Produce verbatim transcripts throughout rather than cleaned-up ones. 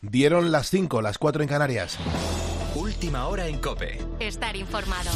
Dieron las cinco, las cuatro en Canarias. Última hora en COPE. Estar informado.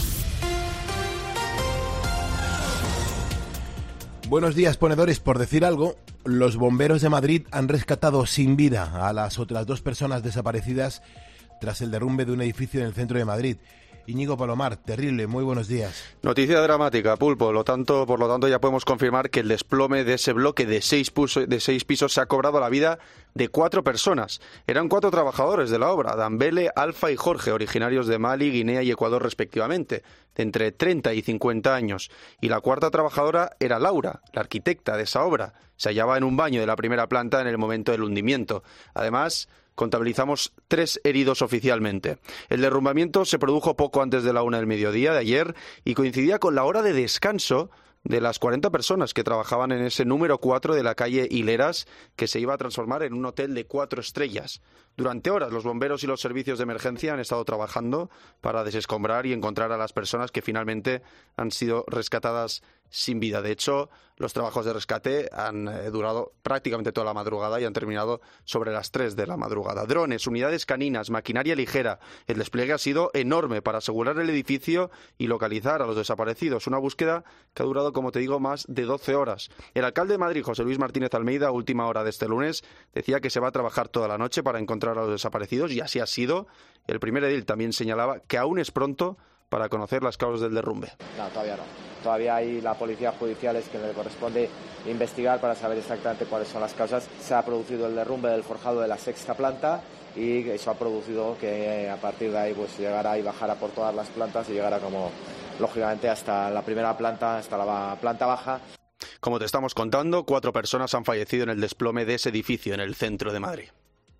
Buenos días, ponedores. Por decir algo, los bomberos de Madrid han rescatado sin vida a las otras dos personas desaparecidas tras el derrumbe de un edificio en el centro de Madrid. Íñigo Palomar, terrible, muy buenos días. Noticia dramática, Pulpo. Lo tanto, por lo tanto, ya podemos confirmar que el desplome de ese bloque de seis, puso, de seis pisos se ha cobrado la vida de cuatro personas. Eran cuatro trabajadores de la obra, Dambele, Alfa y Jorge, originarios de Mali, Guinea y Ecuador respectivamente, de entre treinta y cincuenta años. Y la cuarta trabajadora era Laura, la arquitecta de esa obra. Se hallaba en un baño de la primera planta en el momento del hundimiento. Además, contabilizamos tres heridos oficialmente. El derrumbamiento se produjo poco antes de la una del mediodía de ayer y coincidía con la hora de descanso de las cuarenta personas que trabajaban en ese número cuatro de la calle Hileras, que se iba a transformar en un hotel de cuatro estrellas. Durante horas los bomberos y los servicios de emergencia han estado trabajando para desescombrar y encontrar a las personas que finalmente han sido rescatadas sin vida. De hecho, los trabajos de rescate han eh, durado prácticamente toda la madrugada y han terminado sobre las tres de la madrugada. Drones, unidades caninas, maquinaria ligera. El despliegue ha sido enorme para asegurar el edificio y localizar a los desaparecidos. Una búsqueda que ha durado, como te digo, más de doce horas. El alcalde de Madrid, José Luis Martínez Almeida, a última hora de este lunes, decía que se va a trabajar toda la noche para encontrar a los desaparecidos, y así ha sido. El primer edil también señalaba que aún es pronto para conocer las causas del derrumbe. No, todavía no. Todavía hay la policía judicial es que le corresponde investigar para saber exactamente cuáles son las causas. Se ha producido el derrumbe del forjado de la sexta planta y eso ha producido que a partir de ahí pues llegara y bajara por todas las plantas y llegara como lógicamente hasta la primera planta, hasta la planta baja. Como te estamos contando, cuatro personas han fallecido en el desplome de ese edificio en el centro de Madrid.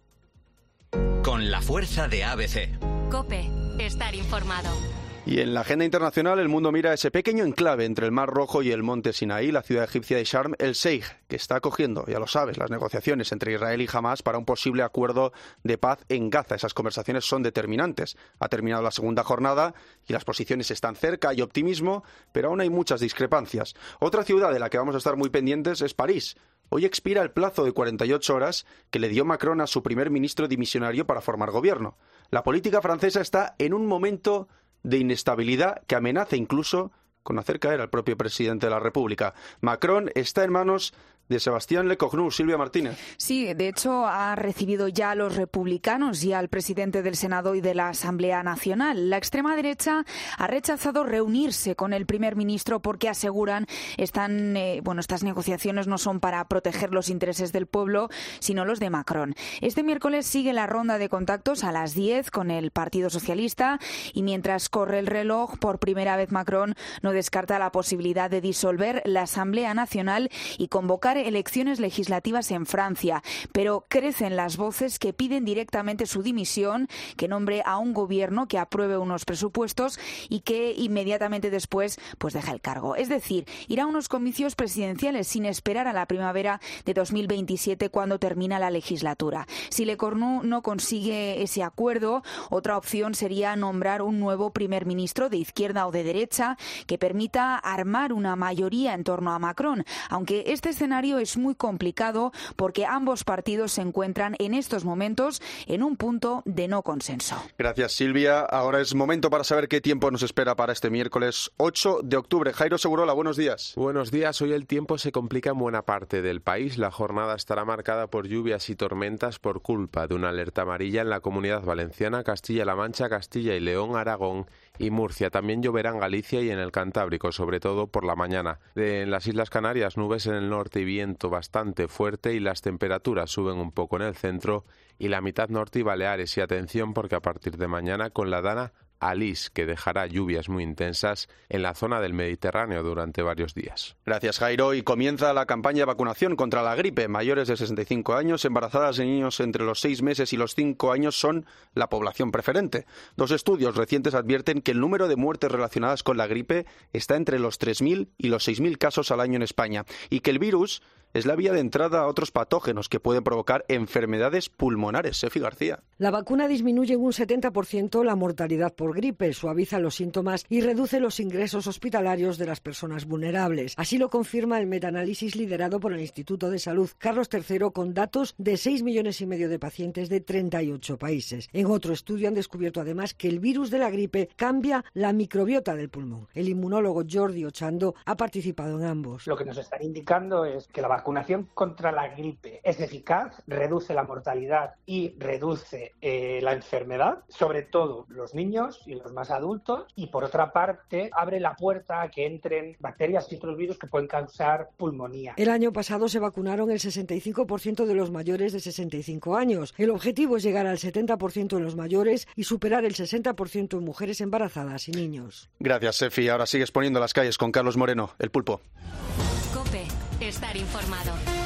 Con la fuerza de A B C. COPE. Estar informado. Y en la agenda internacional, el mundo mira ese pequeño enclave entre el Mar Rojo y el monte Sinaí, la ciudad egipcia de Sharm el Sheikh, que está acogiendo, ya lo sabes, las negociaciones entre Israel y Hamás para un posible acuerdo de paz en Gaza. Esas conversaciones son determinantes. Ha terminado la segunda jornada y las posiciones están cerca, hay optimismo, pero aún hay muchas discrepancias. Otra ciudad de la que vamos a estar muy pendientes es París. Hoy expira el plazo de cuarenta y ocho horas que le dio Macron a su primer ministro dimisionario para formar gobierno. La política francesa está en un momento de inestabilidad que amenaza incluso con hacer caer al propio presidente de la República. Macron está en manos de Sebastián Lecornu. Silvia Martínez. Sí, de hecho ha recibido ya a los republicanos y al presidente del Senado y de la Asamblea Nacional. La extrema derecha ha rechazado reunirse con el primer ministro porque aseguran están eh, bueno estas negociaciones no son para proteger los intereses del pueblo, sino los de Macron. Este miércoles sigue la ronda de contactos a las diez con el Partido Socialista y mientras corre el reloj, por primera vez Macron no descarta la posibilidad de disolver la Asamblea Nacional y convocar elecciones legislativas en Francia, pero crecen las voces que piden directamente su dimisión, que nombre a un gobierno que apruebe unos presupuestos y que inmediatamente después pues deja el cargo. Es decir, irá a unos comicios presidenciales sin esperar a la primavera de dos mil veintisiete cuando termina la legislatura. Si Lecornu no consigue ese acuerdo, otra opción sería nombrar un nuevo primer ministro de izquierda o de derecha que permita armar una mayoría en torno a Macron, aunque este escenario es muy complicado porque ambos partidos se encuentran en estos momentos en un punto de no consenso. Gracias, Silvia. Ahora es momento para saber qué tiempo nos espera para este miércoles ocho de octubre. Jairo Segurola, buenos días. Buenos días. Hoy el tiempo se complica en buena parte del país. La jornada estará marcada por lluvias y tormentas por culpa de una alerta amarilla en la Comunidad Valenciana, Castilla-La Mancha, Castilla y León, Aragón y Murcia. También lloverá en Galicia y en el Cantábrico, sobre todo por la mañana. De, en las Islas Canarias, nubes en el norte y viento bastante fuerte y las temperaturas suben un poco en el centro y la mitad norte y Baleares. Y atención porque a partir de mañana con la Dana Alice, que dejará lluvias muy intensas en la zona del Mediterráneo durante varios días. Gracias, Jairo. Y comienza la campaña de vacunación contra la gripe. Mayores de sesenta y cinco años, embarazadas y niños entre los seis meses y los cinco años son la población preferente. Dos estudios recientes advierten que el número de muertes relacionadas con la gripe está entre los tres mil y los seis mil casos al año en España y que el virus es la vía de entrada a otros patógenos que pueden provocar enfermedades pulmonares. Sefi García. La vacuna disminuye en un setenta por ciento la mortalidad por gripe, suaviza los síntomas y reduce los ingresos hospitalarios de las personas vulnerables. Así lo confirma el metaanálisis liderado por el Instituto de Salud Carlos tercero con datos de seis millones y medio de pacientes de treinta y ocho países. En otro estudio han descubierto además que el virus de la gripe cambia la microbiota del pulmón. El inmunólogo Jordi Ochando ha participado en ambos. Lo que nos están indicando es que la vacunación contra la gripe es eficaz, reduce la mortalidad y reduce eh, la enfermedad, sobre todo los niños y los más adultos, y por otra parte abre la puerta a que entren bacterias y otros virus que pueden causar pulmonía. El año pasado se vacunaron el sesenta y cinco por ciento de los mayores de sesenta y cinco años. El objetivo es llegar al setenta por ciento en los mayores y superar el sesenta por ciento en mujeres embarazadas y niños. Gracias, Sefi. Ahora sigues poniendo las calles con Carlos Moreno, el Pulpo. COPE. Estar informado.